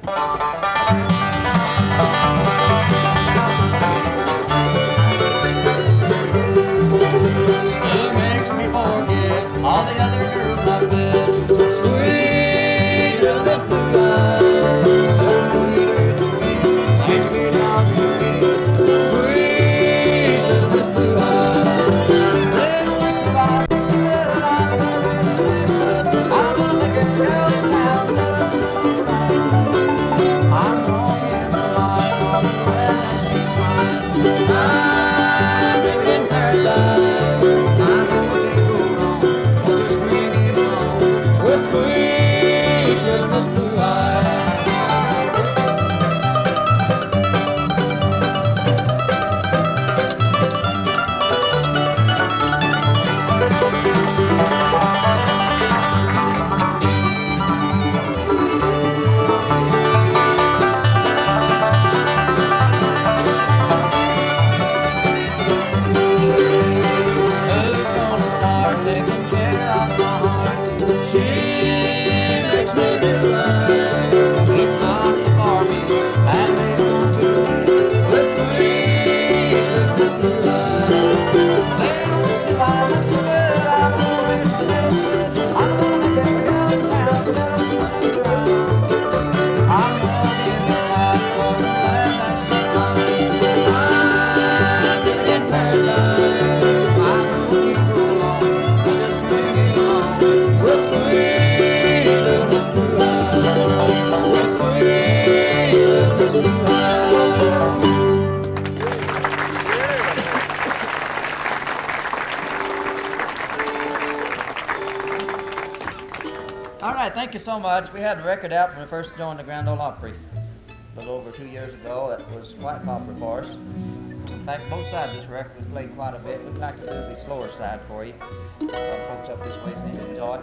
It makes me forget all the other girls I've met. Sweet little Miss Blue Eyes, that's sweeter to me than sweet down to me. Sweet little Miss Blue Eyes, little Miss Blue Eyes, said that I'm gonna make a girl in town tell us that she's mine. I'm longing for life, all the glad that she's mine. I'm living in paradise. I know it ain't go wrong, but just swinging along with sweet little Miss Blue Eyes. Who's gonna start taking care of my heart? She makes me feel like it's not for me and they want to with sweet little Miss Blue Eyes. Little Miss Blue Eyes, I swear that I'm gonna make her feel good. I'm gonna make every girl in town tell us that she's around. I'm longing for life, for the land that she's mine. I'm living in paradise. I know you go along, but just swinging along with sweet little Miss Blue Eyes. With sweet little Miss Blue Eyes. All right, thank you so much. We had a record out when we first joined the Grand Ole Opry a little over 2 years ago. That was quite popular for us. In fact, both sides of this record we played quite a bit. We'd like to do the slower side for you. Folks up this way seem to enjoy it.